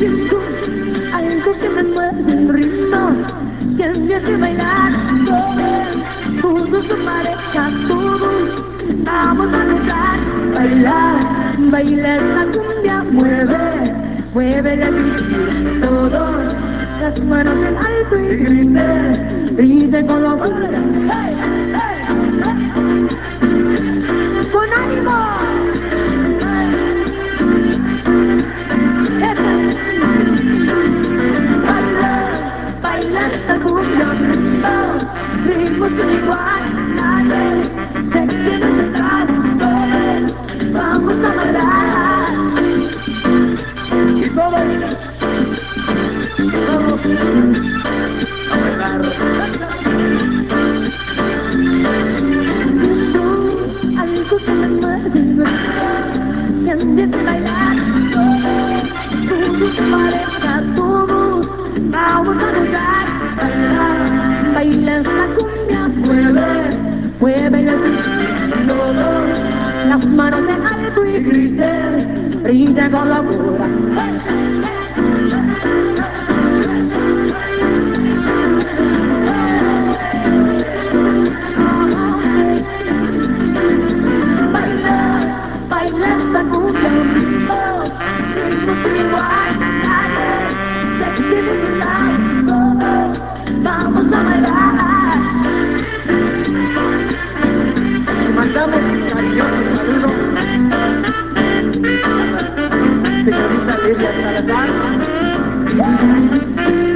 Siento algo que me mueve el ritmo, que me hace bailar. Juntos su pareja, todos vamos a gozar. Bailar, baila esta cumbia, mueve, mueve la vida. Todos, las manos en alto y grite, grite con locura. ¡Hey, hey, hey! ¡Con ánimo! Baila esta cumbia, ritmos sin igual, nadie se quiere sentar, todos vamos a bailar. Y todos vamos a bailar. Siento algo que me mueve, que empiece a bailar, todos se pareja, todos vamos a gozar. Bailar, baila esta cumbia, mueve, mueve la cintura, todos, las manos en alto y grite, grite con locura. Baila esta cumbia, ritmo sin igual, nadie se quiere sentar, todos vamos a bailar. Le mandamos un cariñoso saludo, señorita Lidia Salazar.